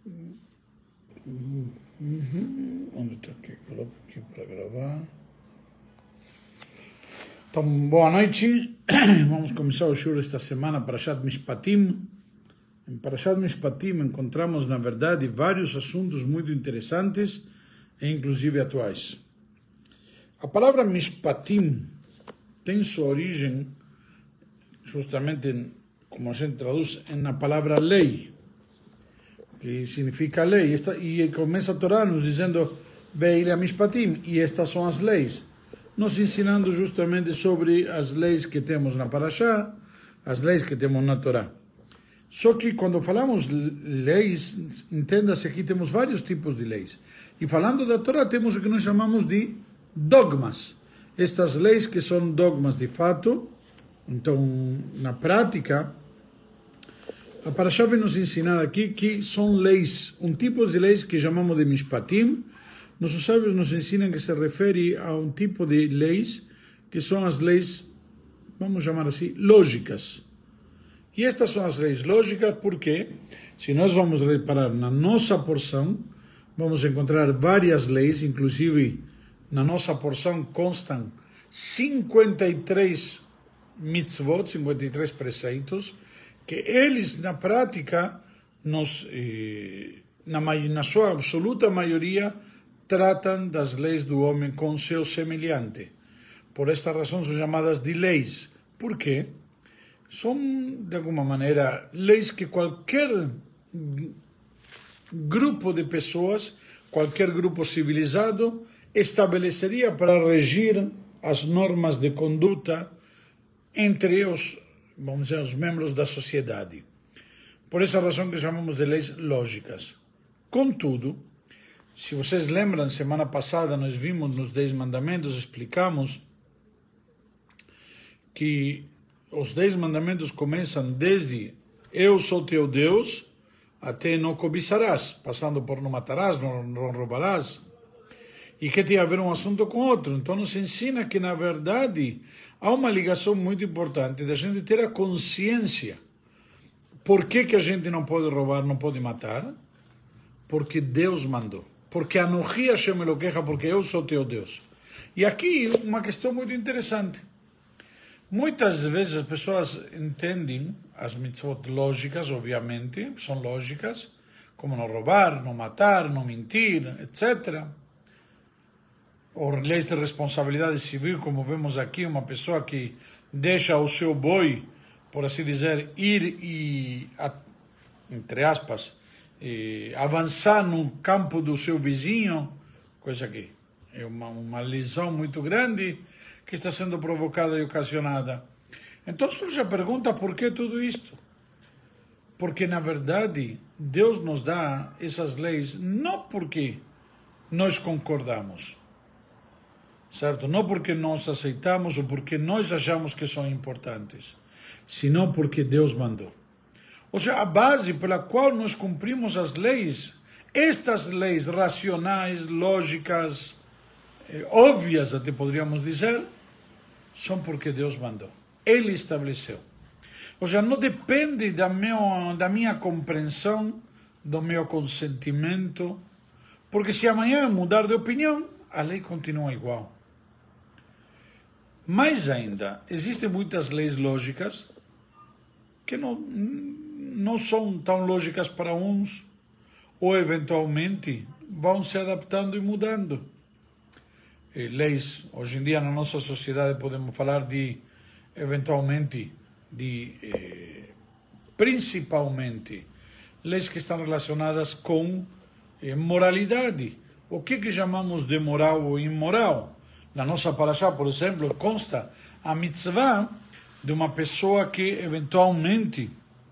Onde está aqui? Coloco aqui para gravar. Então, boa noite. Vamos começar o shiur esta semana, Parashat Mishpatim. Em Parashat Mishpatim encontramos, na verdade, vários assuntos muito interessantes e inclusive atuais. A palavra Mishpatim tem sua origem justamente, como a gente traduz, na palavra lei, que significa lei, e começa a Torá nos dizendo Ve'ile Mishpatim, e estas são as leis, nos ensinando justamente sobre as leis que temos na Parashá, as leis que temos na Torá. Só que quando falamos leis, entenda-se aqui temos vários tipos de leis, e falando da Torá temos o que nós chamamos de dogmas, estas leis que são dogmas de fato. Então, na prática, a Parashá vem nos ensinar aqui que são leis, um tipo de leis que chamamos de Mishpatim. Nossos sábios nos ensinam que se refere a um tipo de leis que são as leis, vamos chamar assim, lógicas. E estas são as leis lógicas porque, se nós vamos reparar na nossa porção, vamos encontrar várias leis, inclusive na nossa porção constam 53 mitzvot, 53 preceitos, que eles, na prática, na sua absoluta maioria, tratam das leis do homem com seu semelhante. Por esta razão são chamadas de leis. Por quê? São, de alguma maneira, leis que qualquer grupo de pessoas, qualquer grupo civilizado, estabeleceria para regir as normas de conduta entre os, vamos dizer, os membros da sociedade. Por essa razão que chamamos de leis lógicas. Contudo, se vocês lembram, semana passada nós vimos nos 10 mandamentos, explicamos que os 10 mandamentos começam desde eu sou teu Deus até não cobiçarás, passando por não matarás, não roubarás, e que tem a ver um assunto com outro. Então nos ensina que, na verdade, há uma ligação muito importante da gente ter a consciência. Por que a gente não pode roubar, não pode matar? Porque Deus mandou. Porque Anochi Hashem Elokecha, porque eu sou teu Deus. E aqui uma questão muito interessante. Muitas vezes as pessoas entendem as mitzvot lógicas, obviamente, são lógicas, como não roubar, não matar, não mentir, etc., ou leis de responsabilidade civil, como vemos aqui, uma pessoa que deixa o seu boi, por assim dizer, ir e, entre aspas, avançar no campo do seu vizinho, coisa que é uma lesão muito grande que está sendo provocada e ocasionada. Então surge a pergunta, por que tudo isto? Porque, na verdade, Deus nos dá essas leis não porque nós concordamos, certo? Não porque nós aceitamos ou porque nós achamos que são importantes, senão porque Deus mandou. Ou seja, a base pela qual nós cumprimos as leis, estas leis racionais, lógicas, óbvias até poderíamos dizer, são porque Deus mandou. Ele estabeleceu. Ou seja, não depende da minha compreensão, do meu consentimento, porque se amanhã mudar de opinião, a lei continua igual. Mais ainda, existem muitas leis lógicas que não são tão lógicas para uns, ou eventualmente vão se adaptando e mudando. Leis, hoje em dia na nossa sociedade podemos falar de, eventualmente, principalmente, leis que estão relacionadas com moralidade. O que chamamos de moral ou imoral? Na nossa Parashá, por exemplo, consta a mitzvah de uma pessoa que, eventualmente,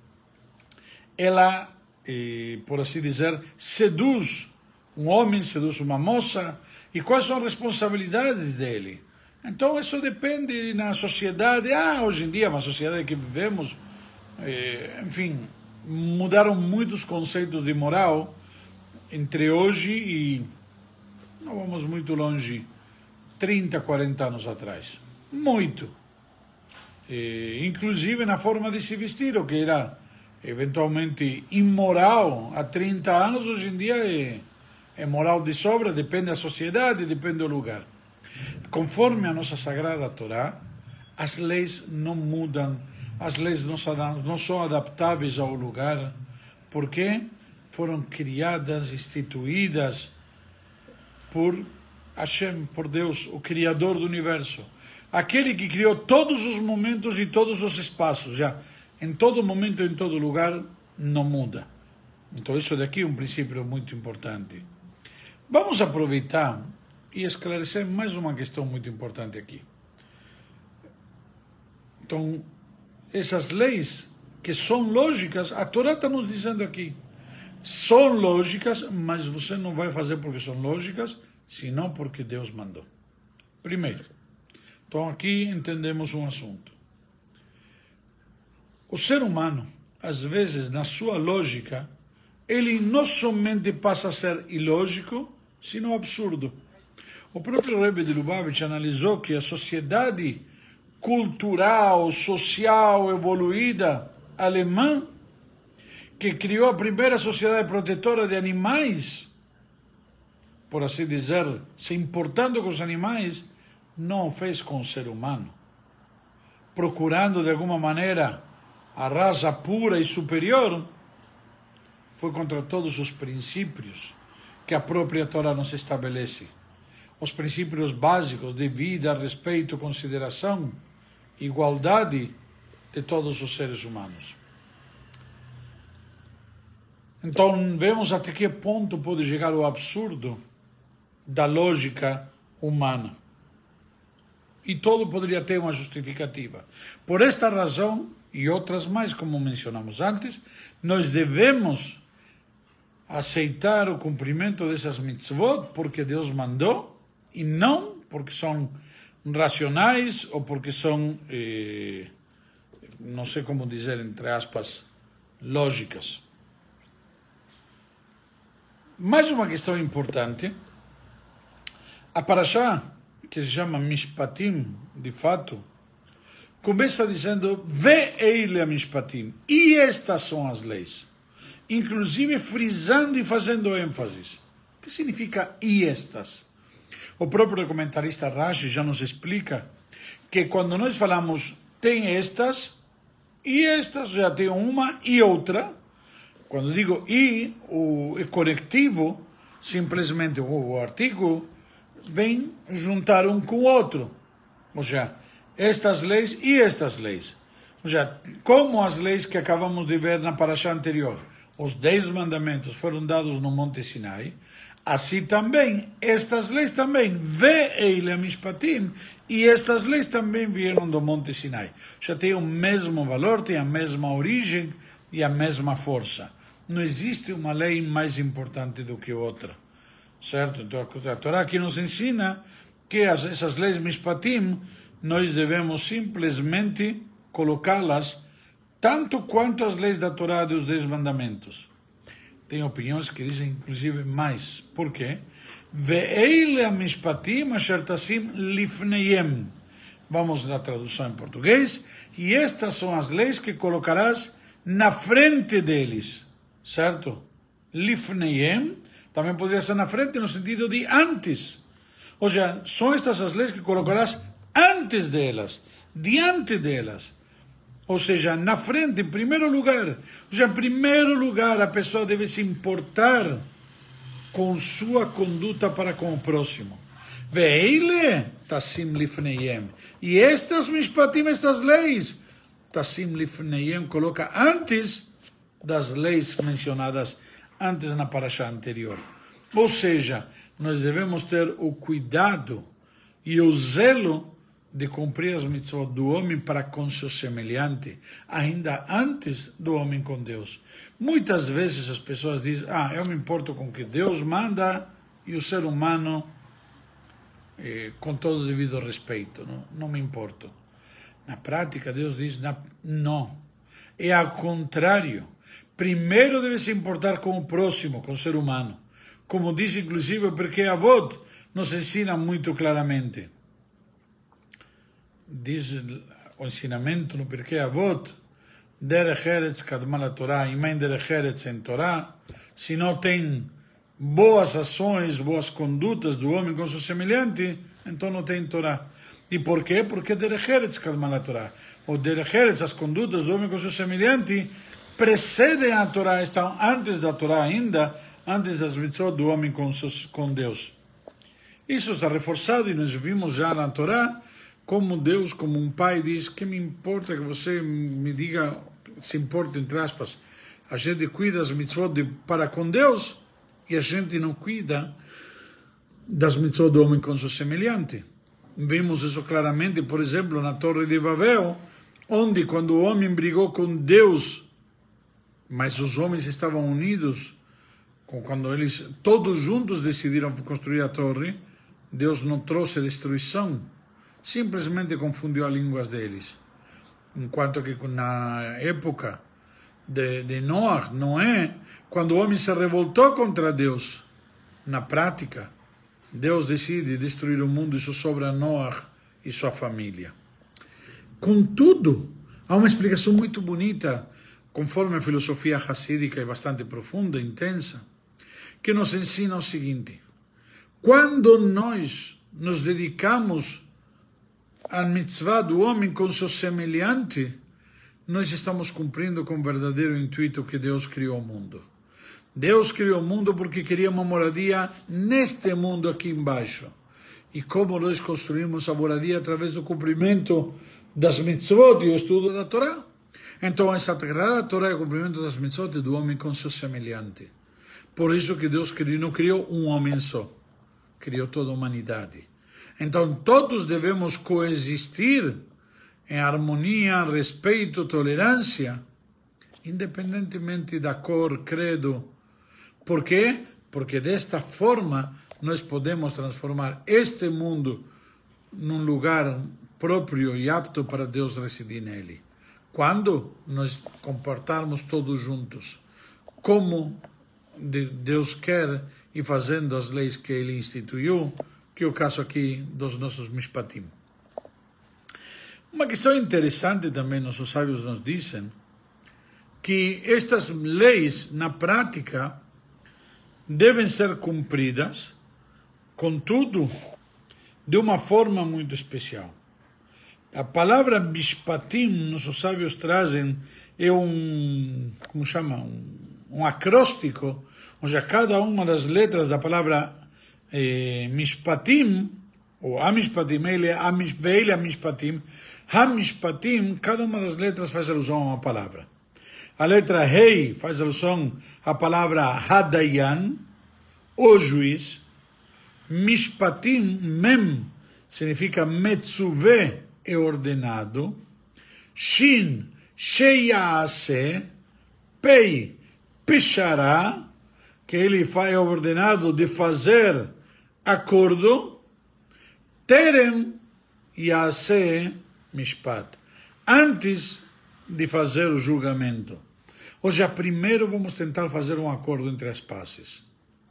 ela, por assim dizer, seduz um homem, seduz uma moça, e quais são as responsabilidades dele. Então, isso depende na sociedade. Hoje em dia, uma sociedade que vivemos, enfim, mudaram muitos conceitos de moral entre hoje e, não vamos muito longe, 30, 40 anos atrás. Muito. Inclusive na forma de se vestir, o que era eventualmente imoral há 30 anos, hoje em dia é moral de sobra, depende da sociedade, depende do lugar. Conforme a nossa Sagrada Torá, as leis não mudam, as leis não são adaptáveis ao lugar, porque foram criadas, instituídas por Hashem, por Deus, o Criador do Universo. Aquele que criou todos os momentos e todos os espaços, já em todo momento, em todo lugar, não muda. Então isso daqui é um princípio muito importante. Vamos aproveitar e esclarecer mais uma questão muito importante aqui. Então, essas leis que são lógicas, a Torá está nos dizendo aqui, são lógicas, mas você não vai fazer porque são lógicas, senão porque Deus mandou. Primeiro, então aqui entendemos um assunto. O ser humano, às vezes, na sua lógica, ele não somente passa a ser ilógico, sino absurdo. O próprio Rebbe de Lubavitch analisou que a sociedade cultural, social, evoluída alemã, que criou a primeira sociedade protetora de animais, por assim dizer, se importando com os animais, não o fez com o ser humano, procurando de alguma maneira a raça pura e superior, foi contra todos os princípios que a própria Torá nos estabelece. Os princípios básicos de vida, respeito, consideração, igualdade de todos os seres humanos. Então, vemos até que ponto pode chegar o absurdo da lógica humana. E todo poderia ter uma justificativa. Por esta razão, e outras mais, como mencionamos antes, nós devemos aceitar o cumprimento dessas mitzvot porque Deus mandou, e não porque são racionais ou porque são, não sei como dizer, entre aspas, lógicas. Mais uma questão importante, a Parashá, que se chama Mishpatim, de fato, começa dizendo, Ve'eile Mishpatim, e estas são as leis, inclusive frisando e fazendo ênfase. O que significa e estas? O próprio comentarista Rashi já nos explica que quando nós falamos tem estas, e estas já tem uma e outra, quando digo e, o conectivo, simplesmente o artigo vem juntar um com o outro. Ou seja, estas leis e estas leis. Ou seja, como as leis que acabamos de ver na parashá anterior, os 10 mandamentos foram dados no Monte Sinai, assim também, estas leis também, Ve'eile Mishpatim, e estas leis também vieram do Monte Sinai. Ou seja, tem o mesmo valor, tem a mesma origem e a mesma força. Não existe uma lei mais importante do que outra, certo? Então a Torá aqui nos ensina que essas leis Mishpatim, nós devemos simplesmente colocá-las tanto quanto as leis da Torá dos 10 mandamentos. Tem opiniões que dizem inclusive mais. Por quê? Ve'eile Mishpatim asher tasim lifneihem. Vamos na tradução em português. E estas são as leis que colocarás na frente deles. Certo? Lifneihem também poderia ser na frente no sentido de antes. Ou seja, são estas as leis que colocarás antes delas, diante delas. Ou seja, na frente, em primeiro lugar. Ou seja, em primeiro lugar, a pessoa deve se importar com sua conduta para com o próximo. Ve'eile tasim lifneihem. E estas mishpatim, estas leis, tasim lifneihem, coloca antes das leis mencionadas antes na parashá anterior. Ou seja, nós devemos ter o cuidado e o zelo de cumprir as mitzvot do homem para com seu semelhante, ainda antes do homem com Deus. Muitas vezes as pessoas dizem, eu me importo com o que Deus manda e o ser humano, com todo o devido respeito, não me importo. Na prática, Deus diz, não. É ao contrário. Primeiro deve se importar com o próximo, com o ser humano. Como diz inclusive porque Avot nos ensina muito claramente. Diz o ensinamento no Pirkei Avot, derech eretz kadma Torá, e men derech eretz em Torá, se não tem boas ações, boas condutas do homem com seu semelhante, então não tem Torá. E por quê? Porque derech eretz kadma Torá. O derech eretz, as condutas do homem com seu semelhante, precedem a Torá, estão antes da Torá ainda, antes das mitzvot do homem com Deus. Isso está reforçado e nós vimos já na Torá como Deus, como um pai, diz: que me importa que você me diga, se importa entre aspas, a gente cuida das mitzvot para com Deus e a gente não cuida das mitzvot do homem com seu semelhante. Vimos isso claramente, por exemplo, na Torre de Babel, onde quando o homem brigou com Deus, mas os homens estavam unidos, quando eles todos juntos decidiram construir a torre, Deus não trouxe destruição, simplesmente confundiu as línguas deles. Enquanto que na época de Noé, quando o homem se revoltou contra Deus, na prática, Deus decide destruir o mundo e só sobra Noé e sua família. Contudo, há uma explicação muito bonita, conforme a filosofia hassídica é bastante profunda, intensa, que nos ensina o seguinte: quando nós nos dedicamos à mitzvah do homem com seu semelhante, nós estamos cumprindo com o verdadeiro intuito que Deus criou o mundo. Deus criou o mundo porque queria uma moradia neste mundo aqui embaixo. E como nós construímos a moradia através do cumprimento das mitzvot e o estudo da Torá. Então, essa sagrada Torá é o cumprimento das mitzvot do homem com seu semelhante. Por isso que Deus não criou um homem só, criou toda a humanidade. Então, todos devemos coexistir em harmonia, respeito, tolerância, independentemente da cor, credo. Por quê? Porque desta forma nós podemos transformar este mundo num lugar próprio e apto para Deus residir nele. Quando nós comportarmos todos juntos, como Deus quer, e fazendo as leis que Ele instituiu, que é o caso aqui dos nossos mishpatim. Uma questão interessante também, nossos sábios nos dizem, que estas leis, na prática, devem ser cumpridas, contudo, de uma forma muito especial. A palavra mishpatim, nossos sábios trazem, é um acróstico, ou seja, cada uma das letras da palavra mishpatim, ou amishpatim, ele amishpatim, hamishpatim, cada uma das letras faz alusão a uma palavra. A letra Rei faz alusão à palavra Hadayan, o juiz. Mishpatim, Mem, significa Metzuve, é ordenado. Shin, Sheyaase. Pei, Pishará, que ele é ordenado de fazer acordo. Terem, Yaase, Mishpat, antes de fazer o julgamento. Hoje, primeiro vamos tentar fazer um acordo entre as partes.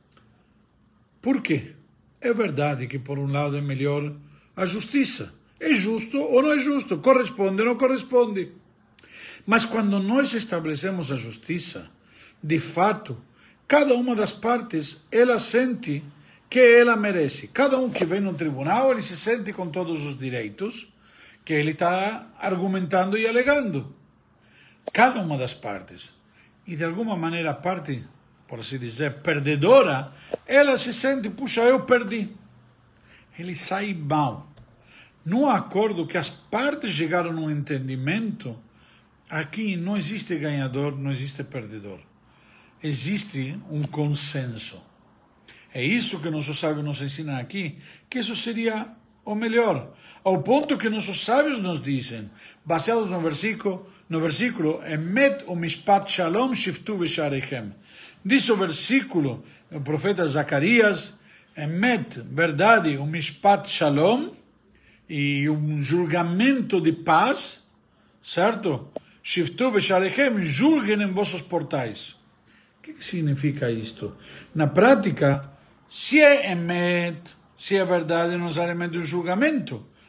Por quê? É verdade que, por um lado, é melhor a justiça. É justo ou não é justo? Corresponde ou não corresponde? Mas quando nós estabelecemos a justiça, de fato, cada uma das partes, ela sente que ela merece. Cada um que vem no tribunal, ele se sente com todos os direitos que ele está argumentando e alegando. Cada uma das partes. E de alguma maneira a parte, por assim dizer, perdedora, ela se sente, puxa, eu perdi. Ele sai mal. No acordo que as partes chegaram a um entendimento, aqui não existe ganhador, não existe perdedor. Existe um consenso. É isso que nossos sábios nos ensinam aqui, que isso seria o melhor. Ao ponto que nossos sábios nos dizem, baseados no versículo, Emet o mishpat shalom shiftu b'sharechem. Diz o versículo, o profeta Zacarias, Emet, verdade, o mishpat shalom, e um julgamento de paz, certo? Shiftu b'sharechem, julguem em vossos portais. O que significa isto? Na prática, se é emet, se é verdade, não necessariamente um julgamento,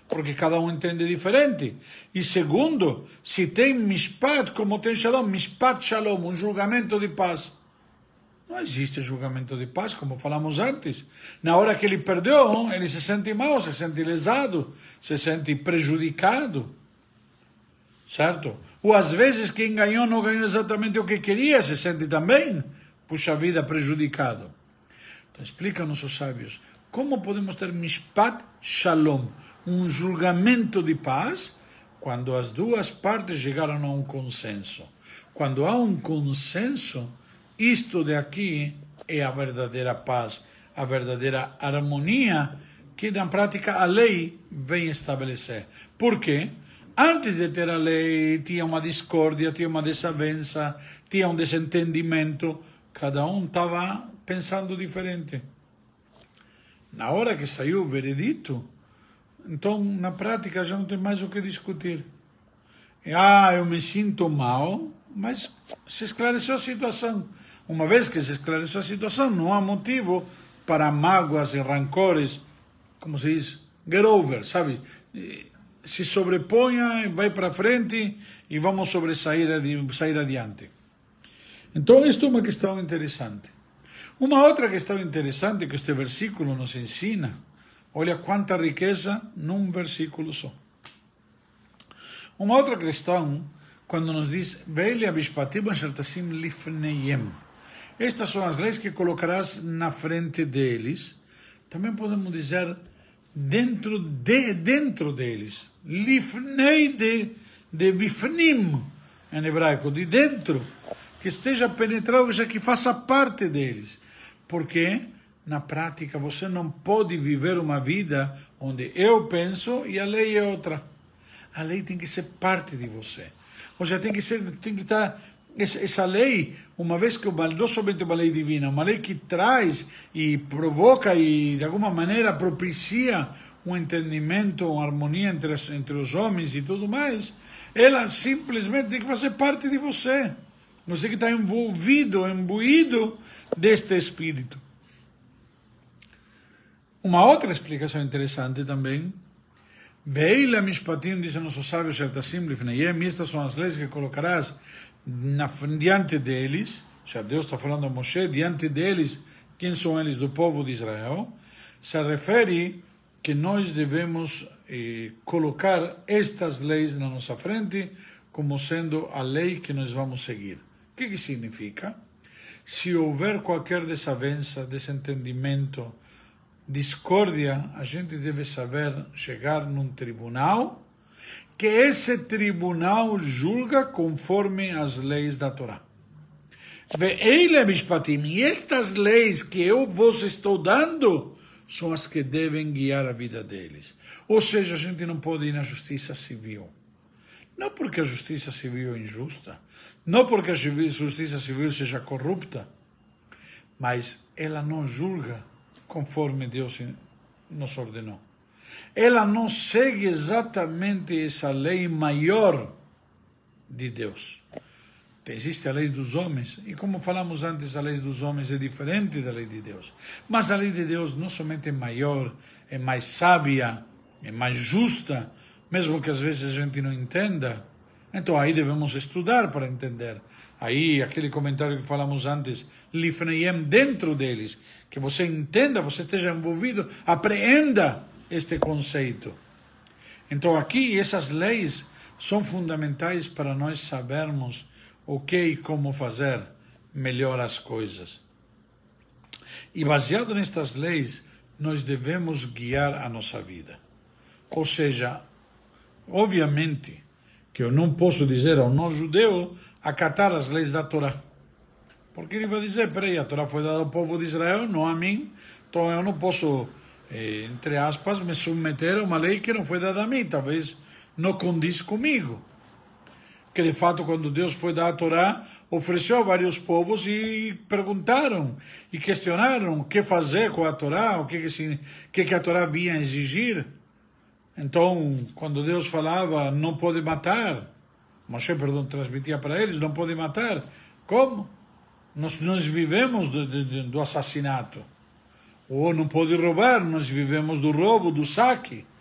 porque cada um entende diferente. E segundo, se tem mishpat, como tem shalom, mishpat shalom, um julgamento de paz. Não existe julgamento de paz, como falamos antes. Na hora que ele perdeu, ele se sente mal, se sente lesado, se sente prejudicado. Certo? Ou às vezes quem ganhou não ganhou exatamente o que queria, se sente também, puxa vida, prejudicado. Então explica-nos os sábios, como podemos ter mishpat shalom, um julgamento de paz, quando as duas partes chegaram a um consenso. Quando há um consenso, isto de aqui é a verdadeira paz, a verdadeira harmonia que na prática a lei vem estabelecer. Por quê? Antes de ter a lei, tinha uma discórdia, tinha uma desavença, tinha um desentendimento, cada um estava pensando diferente. Na hora que saiu o veredito, então na prática já não tem mais o que discutir. Eu me sinto mal, mas se esclareceu a situação. Uma vez que se esclareceu a situação, não há motivo para mágoas e rancores, como se diz, get over, sabe? Se sobreponha, vai para frente e vamos sair adiante. Então, isto é uma questão interessante. Uma outra questão interessante que este versículo nos ensina, olha quanta riqueza num versículo só. Uma outra questão, quando nos diz, estas são as leis que colocarás na frente deles, também podemos dizer dentro deles, lifnei de bifnim, em hebraico, de dentro, que esteja penetrado, já que faça parte deles, porque na prática você não pode viver uma vida onde eu penso e a lei é outra. A lei tem que ser parte de você. Ou seja, tem que estar essa lei, uma vez que não somente uma lei divina, uma lei que traz e provoca e de alguma maneira propicia um entendimento, uma harmonia entre os homens e tudo mais, ela simplesmente tem que fazer parte de você. Você que está imbuído deste espírito. Uma outra explicação interessante também, Veila Mishpatim, dizem nossos sábios, estas são as leis que colocarás diante deles, já Deus está falando a Moshe, diante deles, quem são eles do povo de Israel, se refere que nós devemos colocar estas leis na nossa frente como sendo a lei que nós vamos seguir. O que significa? Se houver qualquer desavença, desentendimento, discórdia, a gente deve saber chegar num tribunal, que esse tribunal julga conforme as leis da Torá. E estas leis que eu vos estou dando são as que devem guiar a vida deles. Ou seja, a gente não pode ir na justiça civil. Não porque a justiça civil é injusta, não porque a justiça civil seja corrupta, mas ela não julga conforme Deus nos ordenou. Ela não segue exatamente essa lei maior de Deus. Existe a lei dos homens, e como falamos antes, a lei dos homens é diferente da lei de Deus. Mas a lei de Deus não somente é maior, é mais sábia, é mais justa, mesmo que às vezes a gente não entenda. Então aí devemos estudar para entender. Aí aquele comentário que falamos antes, lifneiem, dentro deles, que você entenda, você esteja envolvido, apreenda este conceito. Então aqui essas leis são fundamentais para nós sabermos o que e como fazer melhor as coisas. E baseado nestas leis, nós devemos guiar a nossa vida. Ou seja, obviamente que eu não posso dizer ao não-judeu acatar as leis da Torá. Porque ele vai dizer, peraí, a Torá foi dada ao povo de Israel, não a mim, então eu não posso, entre aspas, me submeter a uma lei que não foi dada a mim, talvez não condiz comigo. Que de fato, quando Deus foi dar a Torá, ofereceu a vários povos e perguntaram e questionaram o que fazer com a Torá, o que a Torá vinha exigir. Então, quando Deus falava, não pode matar, Moshe, transmitia para eles, não pode matar. Como? Nós vivemos do assassinato. Ou não pode roubar, nós vivemos do roubo, do saque.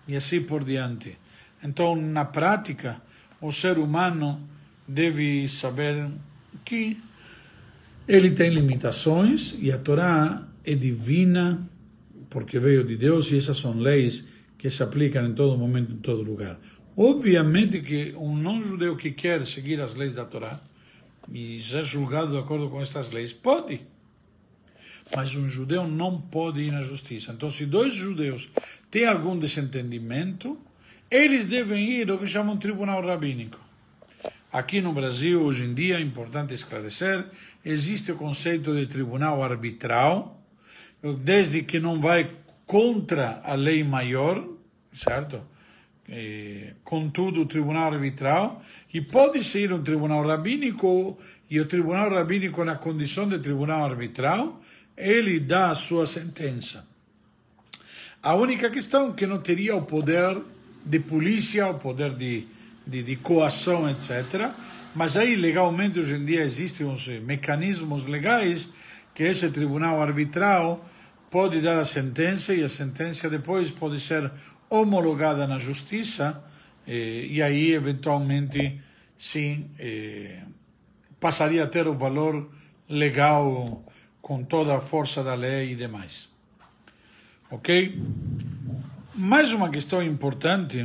e assim por diante. Então, na prática, o ser humano deve saber que ele tem limitações e a Torá é divina porque veio de Deus e essas são leis que se aplicam em todo momento, em todo lugar. Obviamente que um não-judeu que quer seguir as leis da Torá e ser julgado de acordo com estas leis, pode. Mas um judeu não pode ir na justiça. Então, se dois judeus têm algum desentendimento, eles devem ir ao que chamam tribunal rabínico. Aqui no Brasil, hoje em dia, é importante esclarecer, existe o conceito de tribunal arbitral, desde que não vai contra a lei maior, certo? Contudo, o tribunal arbitral, e pode ser um tribunal rabínico, e o tribunal rabínico, na condição de tribunal arbitral, ele dá a sua sentença. A única questão é que não teria o poder de polícia, o poder de coação, etc. Mas aí, legalmente, hoje em dia, existem uns mecanismos legais que esse tribunal arbitral pode dar a sentença e a sentença depois pode ser homologada na justiça e aí, eventualmente, sim, passaria a ter o valor legal com toda a força da lei e demais. Ok? Mais uma questão importante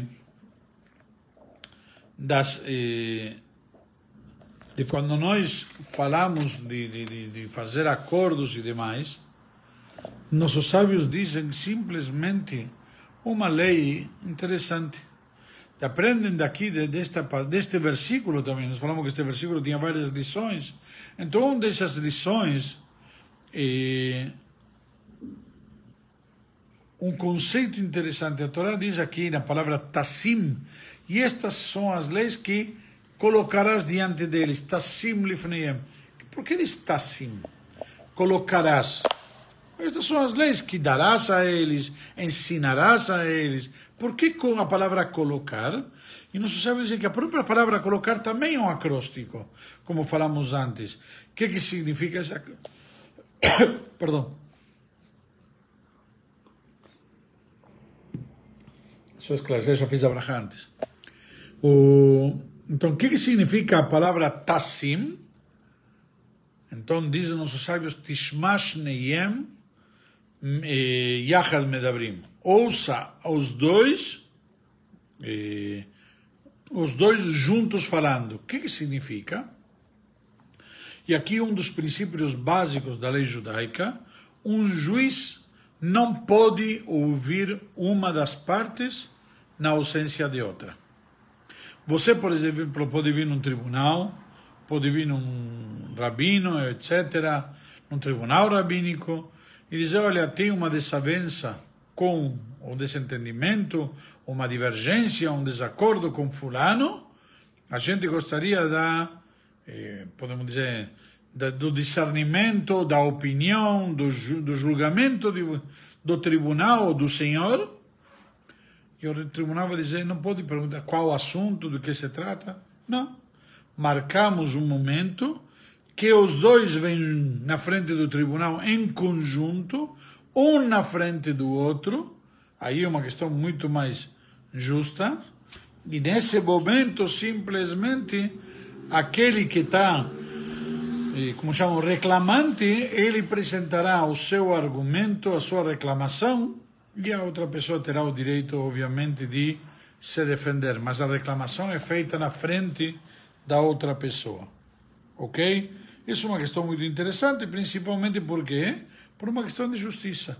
de quando nós falamos de fazer acordos e demais, nossos sábios dizem simplesmente uma lei interessante. Aprendem daqui, deste versículo também, nós falamos que este versículo tinha várias lições, então uma dessas lições um conceito interessante. A Torá diz aqui na palavra tassim, e estas são as leis que colocarás diante deles. Tassim lifneiem. Por que diz tassim? Colocarás. Estas são as leis que darás a eles, ensinarás a eles. Por que com a palavra colocar? E nós sabemos que a própria palavra colocar também é um acróstico, como falamos antes. O que significa essa... Perdão. Só esclarecer, já fiz a bracha antes. Então, o que significa a palavra tassim? Então, dizem nossos sábios, tishmash neyem yachad medabrim. Ouça os dois juntos falando. O que significa? E aqui um dos princípios básicos da lei judaica, um juiz não pode ouvir uma das partes na ausência de outra. Você, por exemplo, pode vir num tribunal, pode vir num rabino, etc., num tribunal rabínico, e dizer, olha, tem uma desavença com um desentendimento, uma divergência, um desacordo com fulano, a gente gostaria podemos dizer, do discernimento, da opinião, do julgamento do tribunal ou do senhor, e o tribunal vai dizer, não pode perguntar qual o assunto, do que se trata. Não. Marcamos um momento que os dois vêm na frente do tribunal em conjunto, um na frente do outro, aí é uma questão muito mais justa, e nesse momento simplesmente aquele que está, como chamam, reclamante, ele apresentará o seu argumento, a sua reclamação, e a outra pessoa terá o direito, obviamente, de se defender, mas a reclamação é feita na frente da outra pessoa, ok? Isso é uma questão muito interessante, principalmente porque por uma questão de justiça.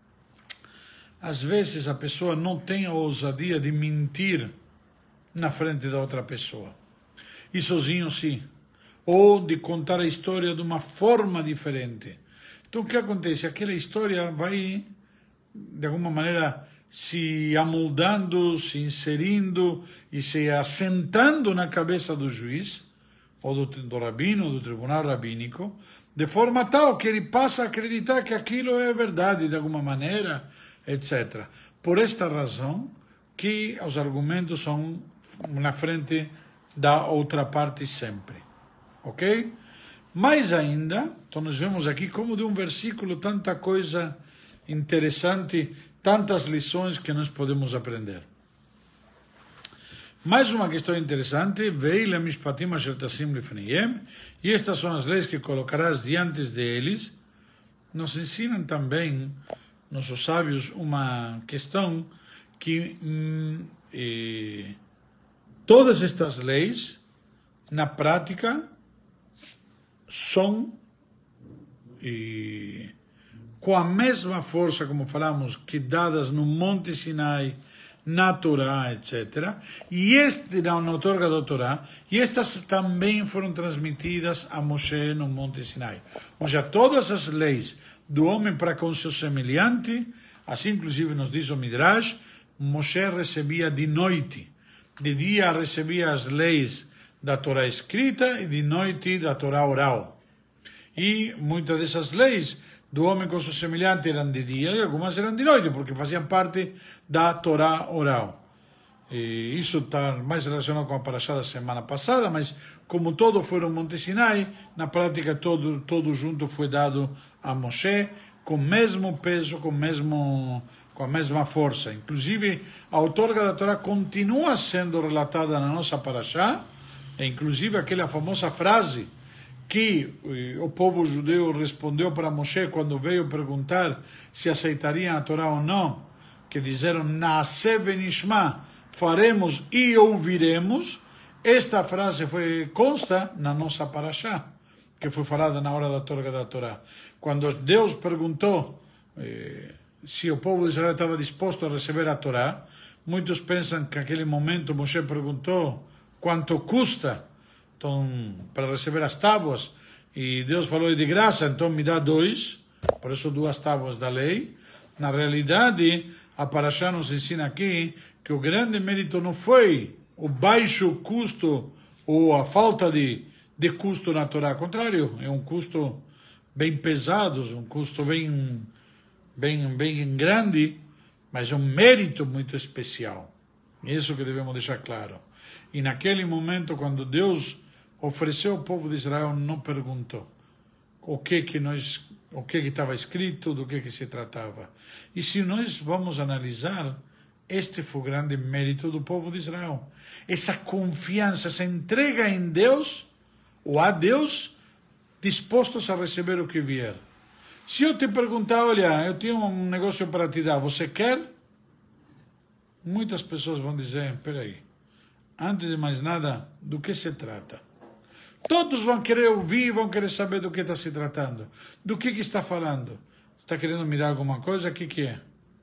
Às vezes a pessoa não tem a ousadia de mentir na frente da outra pessoa, e sozinho sim, ou de contar a história de uma forma diferente. Então o que acontece? Aquela história vai, de alguma maneira, se amoldando, se inserindo e se assentando na cabeça do juiz, ou do rabino, do tribunal rabínico, de forma tal que ele passa a acreditar que aquilo é verdade de alguma maneira, etc. Por esta razão que os argumentos são na frente da outra parte sempre. Ok? Mais ainda, então nós vemos aqui como de um versículo tanta coisa interessante, tantas lições que nós podemos aprender. Mais uma questão interessante, Veile mishpatim asher tasim lifneihem, e estas são as leis que colocarás diante deles. Nos ensinam também, nossos sábios, uma questão que todas estas leis, na prática, são com a mesma força, como falamos, que dadas no Monte Sinai, na Torá, etc. E na outorga da Torá, e estas também foram transmitidas a Moshe no Monte Sinai. Ou seja, todas as leis do homem para com seu semelhante, assim inclusive nos diz o Midrash, Moshe recebia de noite. De dia recebia as leis da Torá escrita e de noite da Torá oral. E muitas dessas leis do homem com seu semelhante eram de dia e algumas eram de noite, porque faziam parte da Torá oral. E isso está mais relacionado com a parashá da semana passada, mas como todo foi no Monte Sinai, na prática todo junto foi dado a Moshe, com o mesmo peso, com a mesma força. Inclusive, a outorga da Torá continua sendo relatada na nossa parashá, e inclusive aquela famosa frase que o povo judeu respondeu para Moshe quando veio perguntar se aceitariam a Torá ou não, que disseram, Naaseh venishma, faremos e ouviremos. Esta frase consta na nossa parashá, que foi falada na hora da outorga da Torá. Quando Deus perguntou se o povo de Israel estava disposto a receber a Torá, muitos pensam que naquele momento Moshe perguntou quanto custa para receber as tábuas, e Deus falou de graça, então me dá 2, por isso 2 tábuas da lei. Na realidade, a Parashá nos ensina aqui que o grande mérito não foi o baixo custo ou a falta de custo na Torá, ao contrário, é um custo bem pesado, um custo bem grande, mas é um mérito muito especial. Isso que devemos deixar claro. E naquele momento, quando Deus ofereceu ao povo de Israel, não perguntou o que estava escrito, do que se tratava. E se nós vamos analisar, este foi o grande mérito do povo de Israel. Essa confiança, essa entrega em Deus, ou a Deus, dispostos a receber o que vier. Se eu te perguntar, olha, eu tenho um negócio para te dar, você quer? Muitas pessoas vão dizer, espera aí, antes de mais nada, do que se trata? Todos vão querer ouvir, vão querer saber do que está se tratando. Do que está falando? Está querendo me dar alguma coisa? O que é?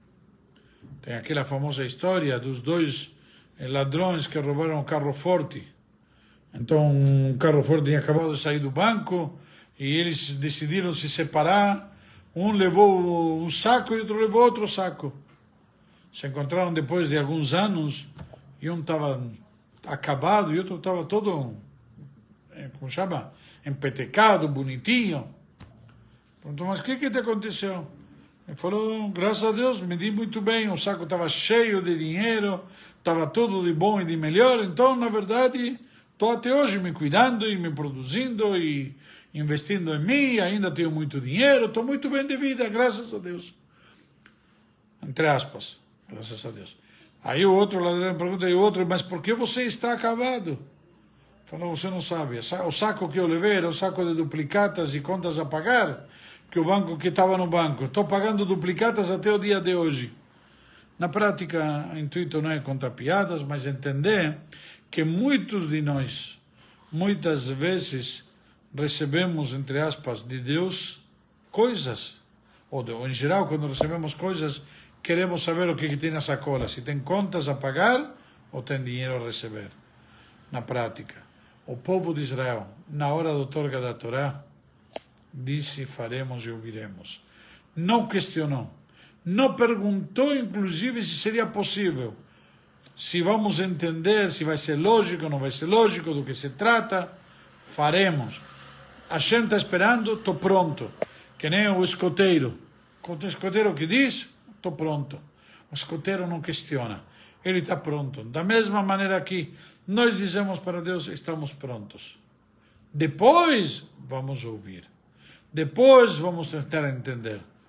Tem aquela famosa história dos 2 ladrões que roubaram um carro forte. Então, um carro forte tinha acabado de sair do banco e eles decidiram se separar. Um levou um saco e outro levou outro saco. Se encontraram depois de alguns anos e um estava acabado e outro estava todo, como chama, empetecado, bonitinho. Perguntou, mas o que te aconteceu? Ele falou, graças a Deus, me di muito bem, o saco estava cheio de dinheiro, estava tudo de bom e de melhor, então, na verdade, estou até hoje me cuidando e me produzindo e investindo em mim, ainda tenho muito dinheiro, estou muito bem de vida, graças a Deus. Entre aspas, graças a Deus. Aí o outro ladrão pergunta, e o outro, mas por que você está acabado? Falou, você não sabe, o saco que eu levei era um saco de duplicatas e contas a pagar, que o banco que estava no banco. Estou pagando duplicatas até o dia de hoje. Na prática, o intuito não é contar piadas, mas entender que muitos de nós, muitas vezes, recebemos, entre aspas, de Deus coisas. Ou em geral, quando recebemos coisas, queremos saber o que tem na sacola. Se tem contas a pagar ou tem dinheiro a receber. Na prática, o povo de Israel, na hora da outorga da Torá, disse, faremos e ouviremos. Não questionou. Não perguntou, inclusive, se seria possível. Se vamos entender, se vai ser lógico, não vai ser lógico, do que se trata, faremos. A gente está esperando, estou pronto. Que nem o escoteiro. O escoteiro que diz, estou pronto. O escoteiro não questiona. Ele está pronto. Da mesma maneira que nós dizemos para Deus, estamos prontos. Depois, vamos ouvir. Depois, vamos tentar entender.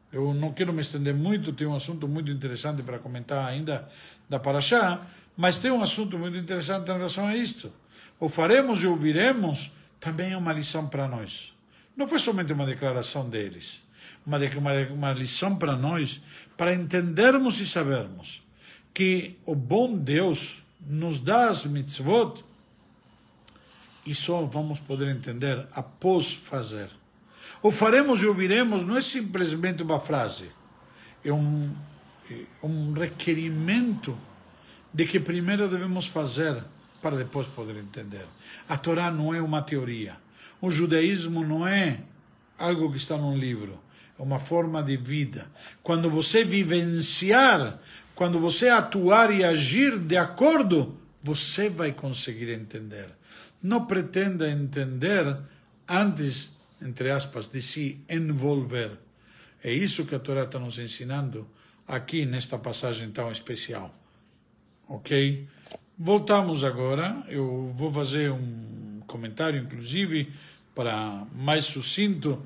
Eu não quero me estender muito, tem um assunto muito interessante para comentar ainda da Parashá, mas tem um assunto muito interessante em relação a isto. O faremos e ouviremos também é uma lição para nós. Não foi somente uma declaração deles, uma lição para nós, para entendermos e sabermos que o bom Deus nos dá as mitzvot e só vamos poder entender após fazer. O faremos e ouviremos não é simplesmente uma frase, é um requerimento de que primeiro devemos fazer para depois poder entender. A Torá não é uma teoria. O judaísmo não é algo que está num livro. É uma forma de vida. Quando você vivenciar, quando você atuar e agir de acordo, você vai conseguir entender. Não pretenda entender antes, entre aspas, de se envolver. É isso que a Torá está nos ensinando aqui nesta passagem tão especial. Ok? Voltamos agora. Eu vou fazer um comentário, inclusive, para mais sucinto.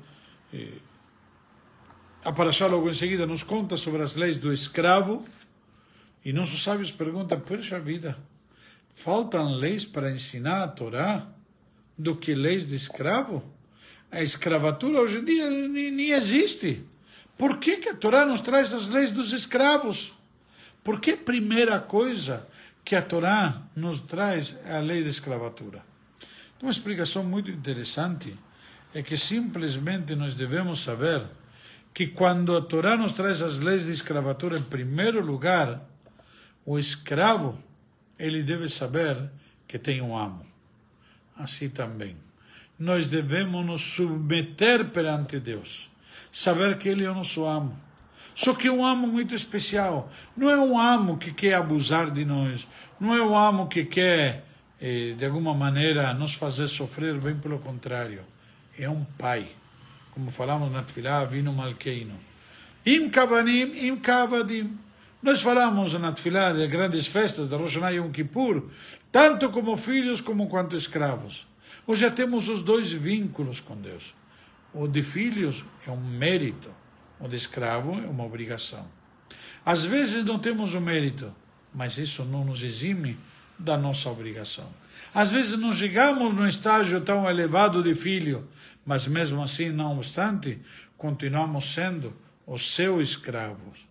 A Parashá logo em seguida nos conta sobre as leis do escravo. E nossos sábios perguntam, poxa vida, faltam leis para ensinar a Torá do que leis de escravo? A escravatura hoje em dia nem existe. Por que a Torá nos traz as leis dos escravos? Por que a primeira coisa que a Torá nos traz é a lei da escravatura? Uma explicação muito interessante é que simplesmente nós devemos saber que quando a Torá nos traz as leis de escravatura, em primeiro lugar, o escravo, ele deve saber que tem um amo. Assim também. Nós devemos nos submeter perante Deus. Saber que Ele é o nosso amo. Só que é um amo muito especial. Não é um amo que quer abusar de nós. Não é um amo que quer, de alguma maneira, nos fazer sofrer, bem pelo contrário. É um pai. Como falamos na Tfilá, Avinu Malkeinu. Im kavanim, im kavadim. Nós falamos na Tfilá de grandes festas, da Rosh Hashanah e Yom Kippur, tanto como filhos como quanto escravos. Hoje já temos os dois vínculos com Deus. O de filhos é um mérito, o de escravo é uma obrigação. Às vezes não temos o mérito, mas isso não nos exime da nossa obrigação. Às vezes não chegamos num estágio tão elevado de filho, mas mesmo assim, não obstante, continuamos sendo os seus escravos.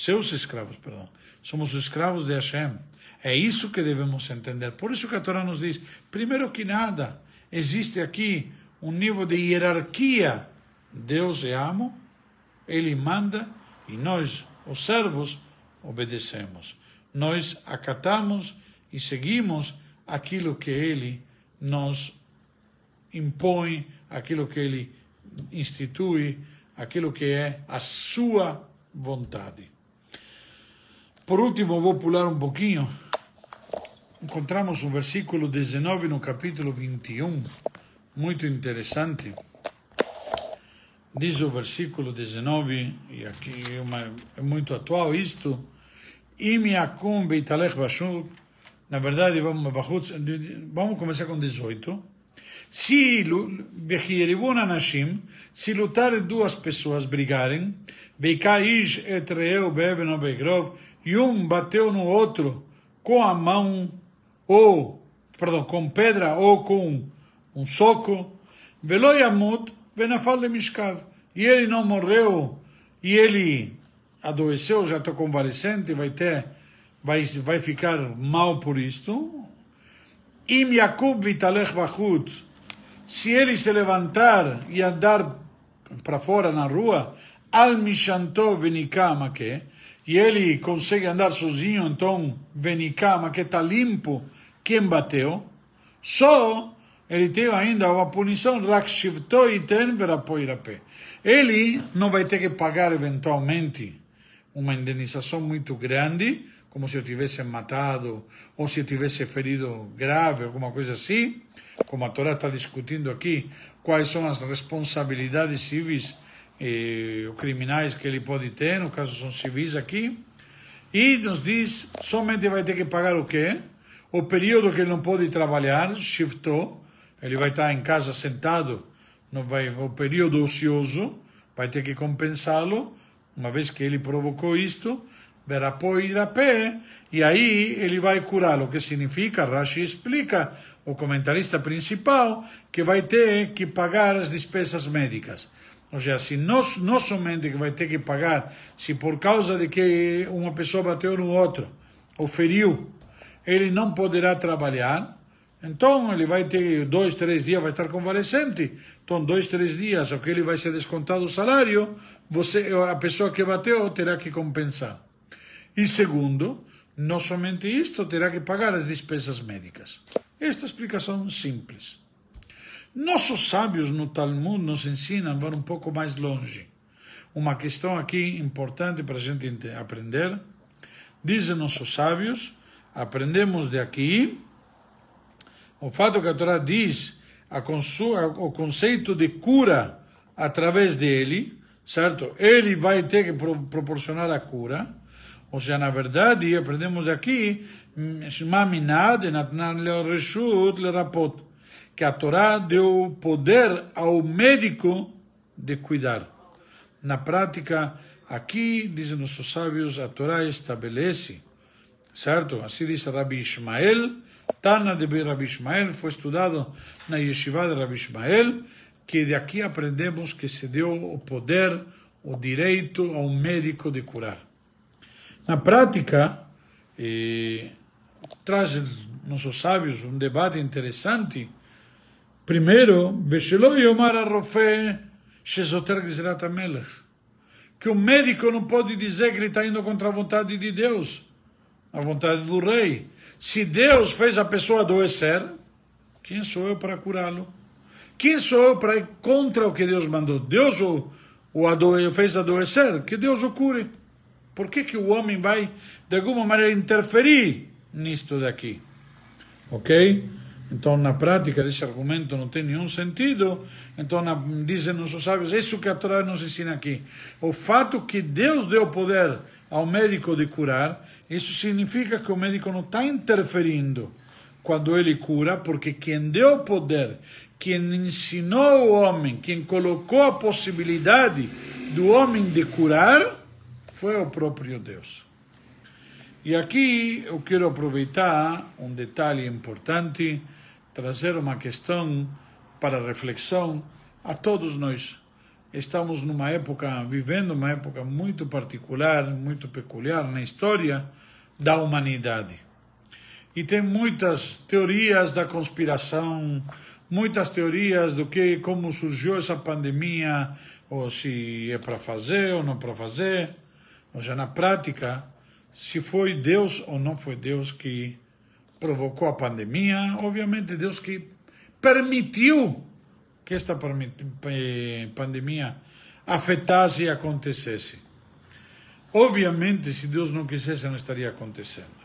Somos os escravos de Hashem. É isso que devemos entender. Por isso que a Torá nos diz, primeiro que nada, existe aqui um nível de hierarquia. Deus é amo, Ele manda, e nós, os servos, obedecemos. Nós acatamos e seguimos aquilo que Ele nos impõe, aquilo que Ele institui, aquilo que é a sua vontade. Por último, vou pular um pouquinho. Encontramos um versículo 19 no capítulo 21, muito interessante. Diz o versículo 19, e aqui é muito atual isto, Im yakum beitalech bashuk, na verdade vamos começar com 18. Se lutarem duas pessoas, brigarem, veikaish et reu be'even o be'grov, e um bateu no outro com a mão, com pedra ou com um soco, velo yamut venafal lemishkav, e ele não morreu, e ele adoeceu, já está convalescente, vai ficar mal por isto. Im yakub vitalech vachutz, se ele se levantar e andar para fora na rua, al mishanto venikama que, e ele consegue andar sozinho, então venikama que está limpo, quem bateu, só ele tem ainda uma punição, rakshivto iten verapoirapé. Ele não vai ter que pagar eventualmente uma indenização muito grande, como se eu tivesse matado, ou se eu tivesse ferido grave, alguma coisa assim, como a Torá está discutindo aqui, quais são as responsabilidades civis ou criminais que ele pode ter, no caso são civis aqui, e nos diz, somente vai ter que pagar o quê? O período que ele não pode trabalhar, shifto, ele vai estar em casa sentado, o período ocioso, vai ter que compensá-lo, Uma vez que ele provocou isto, verá poi da pé, e aí ele vai curá-lo. O que significa? Rashi explica, o comentarista principal, que vai ter que pagar as despesas médicas. Ou seja, se não somente que vai ter que pagar, se por causa de que uma pessoa bateu no outro, ou feriu, ele não poderá trabalhar, então ele vai ter 2, 3 dias, vai estar convalescente, então 2, 3 dias, o que ele vai ser descontado o salário, a pessoa que bateu terá que compensar. E segundo, não somente isto, terá que pagar as despesas médicas. Esta explicação simples. Nossos sábios no Talmud nos ensinam, vão um pouco mais longe. Uma questão aqui importante para a gente aprender. Dizem nossos sábios, aprendemos de aqui, o fato que a Torá diz, o conceito de cura através dele, certo? Ele vai ter que proporcionar a cura. Ou seja, na verdade, aprendemos daqui, que a Torá deu poder ao médico de cuidar. Na prática, aqui, dizem nossos sábios, a Torá estabelece, certo? Assim diz Rabi Ishmael, Tana de Rabi Ishmael, foi estudado na Yeshiva de Rabi Ishmael, que daqui aprendemos que se deu o poder, o direito ao médico de curar. Na prática, traz nossos sábios um debate interessante. Primeiro, que o médico não pode dizer que ele está indo contra a vontade de Deus, a vontade do rei. Se Deus fez a pessoa adoecer, quem sou eu para curá-lo? Quem sou eu para ir contra o que Deus mandou? Deus o fez adoecer, que Deus o cure. Por que o homem vai, de alguma maneira, interferir nisto daqui? Ok? Então, na prática, esse argumento não tem nenhum sentido. Então, dizem nossos sábios, isso que a Torá nos ensina aqui. O fato que Deus deu poder ao médico de curar, isso significa que o médico não está interferindo quando ele cura, porque quem deu poder, quem ensinou o homem, quem colocou a possibilidade do homem de curar, foi o próprio Deus. E aqui eu quero aproveitar um detalhe importante, trazer uma questão para reflexão a todos nós. Estamos vivendo uma época muito particular, muito peculiar na história da humanidade. E tem muitas teorias da conspiração, muitas teorias como surgiu essa pandemia, ou se é para fazer ou não para fazer. Ou seja, na prática, se foi Deus ou não foi Deus que provocou a pandemia, obviamente Deus que permitiu que esta pandemia afetasse e acontecesse. Obviamente, se Deus não quisesse, não estaria acontecendo.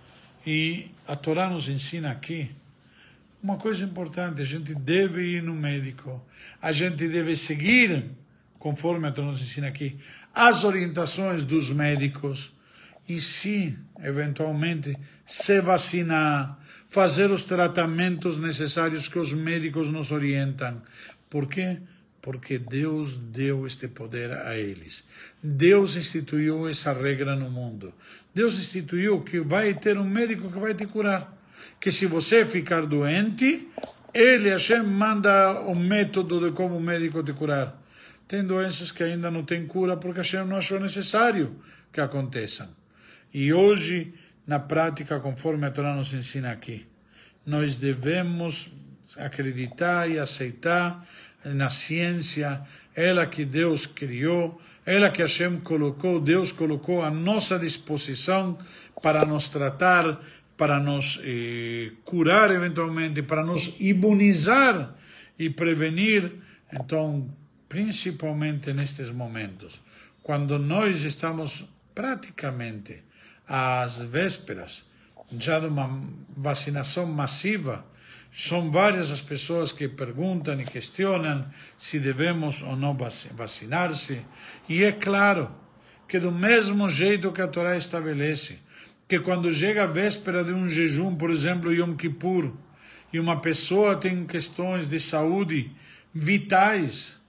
E a Torá nos ensina aqui uma coisa importante: a gente deve ir no médico, a gente deve seguir, conforme a Torá nos ensina aqui, as orientações dos médicos, e se, eventualmente, se vacinar, fazer os tratamentos necessários que os médicos nos orientam. Por quê? Porque Deus deu este poder a eles. Deus instituiu essa regra no mundo. Deus instituiu que vai ter um médico que vai te curar. Que se você ficar doente, Hashem manda o método de como o médico te curar. Tem doenças que ainda não têm cura porque Hashem não achou necessário que aconteçam. E hoje, na prática, conforme a Torá nos ensina aqui, nós devemos acreditar e aceitar na ciência, ela que Deus criou, ela que Hashem colocou, Deus colocou à nossa disposição para nos tratar, para nos curar eventualmente, para nos imunizar e prevenir. Então, principalmente nestes momentos, quando nós estamos praticamente às vésperas já de uma vacinação massiva, são várias as pessoas que perguntam e questionam se devemos ou não vacinar-se. E é claro que do mesmo jeito que a Torá estabelece, que quando chega a véspera de um jejum, por exemplo, Yom Kippur, e uma pessoa tem questões de saúde vitais,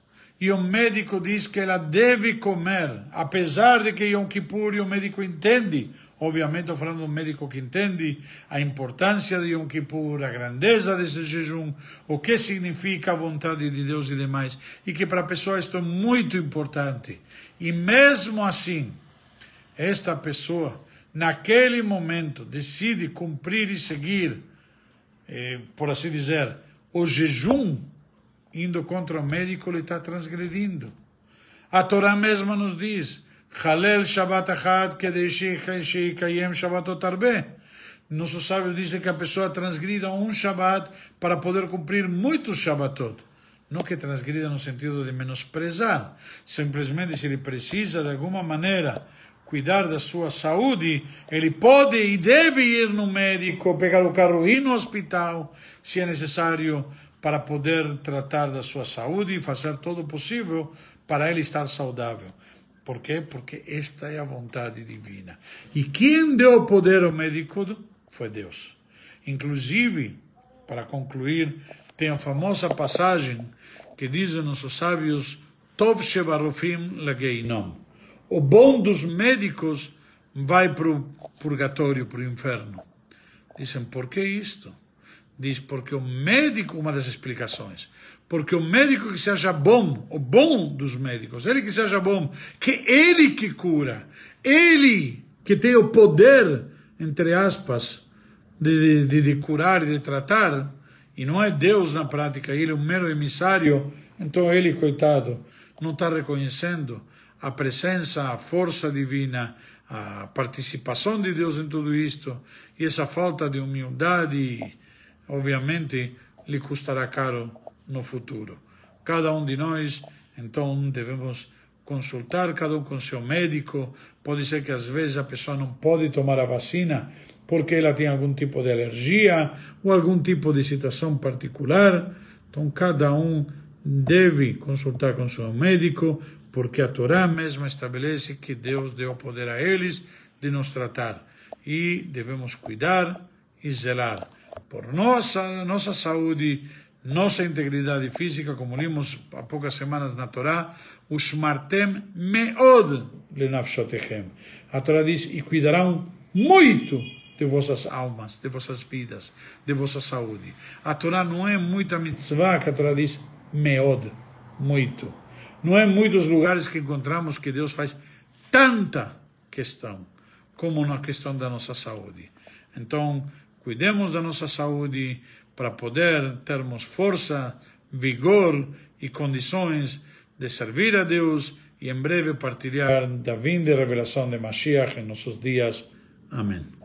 e o médico diz que ela deve comer, apesar de que Yom Kippur e o médico entende, obviamente estou falando de um médico que entende a importância de Yom Kippur, a grandeza desse jejum, o que significa a vontade de Deus e demais, e que para a pessoa isto é muito importante. E mesmo assim, esta pessoa, naquele momento, decide cumprir e seguir, por assim dizer, o jejum, indo contra o médico, ele está transgredindo. A Torá mesma nos diz, Halel Shabbat Achad Kedei Sheikayem Shabbatot Arbeh. Nossos sábios dizem que a pessoa transgrida um Shabbat para poder cumprir muitos Shabbatot. Não que transgrida no sentido de menosprezar, simplesmente se ele precisa de alguma maneira cuidar da sua saúde, ele pode e deve ir no médico, pegar o carro e ir no hospital, se é necessário, para poder tratar da sua saúde e fazer todo o possível para ele estar saudável. Por quê? Porque esta é a vontade divina. E quem deu o poder ao médico foi Deus. Inclusive, para concluir, tem a famosa passagem que dizem nossos sábios, Tov shebarofim lageinom. O bom dos médicos vai para o purgatório, para o inferno. Dizem, por que isto? Diz, porque o médico, uma das explicações, porque o médico que seja bom, o bom dos médicos, ele que seja bom, que ele que cura, ele que tem o poder, entre aspas, de curar e de tratar, e não é Deus na prática, ele é um mero emissário, então ele, coitado, não está reconhecendo a presença, a força divina, a participação de Deus em tudo isto, e essa falta de humildade, obviamente, lhe custará caro no futuro. Cada um de nós, então, devemos consultar, cada um com seu médico. Pode ser que às vezes a pessoa não pode tomar a vacina porque ela tem algum tipo de alergia ou algum tipo de situação particular. Então, cada um deve consultar com seu médico, porque a Torá mesma estabelece que Deus deu poder a eles de nos tratar. E devemos cuidar e zelar por nossa saúde, nossa integridade física, como limos há poucas semanas na Torá, Ushmartem meod lenafshotechem. A Torá diz, e cuidarão muito de vossas almas, de vossas vidas, de vossa saúde. A Torá não é muita mitzvah, que a Torá diz meod, muito. Não é muitos lugares que encontramos que Deus faz tanta questão, como na questão da nossa saúde. Então, cuidemos da nossa saúde para poder termos força, vigor e condições de servir a Deus e em breve partilhar da vinda e revelação de Mashiach em nossos dias. Amém.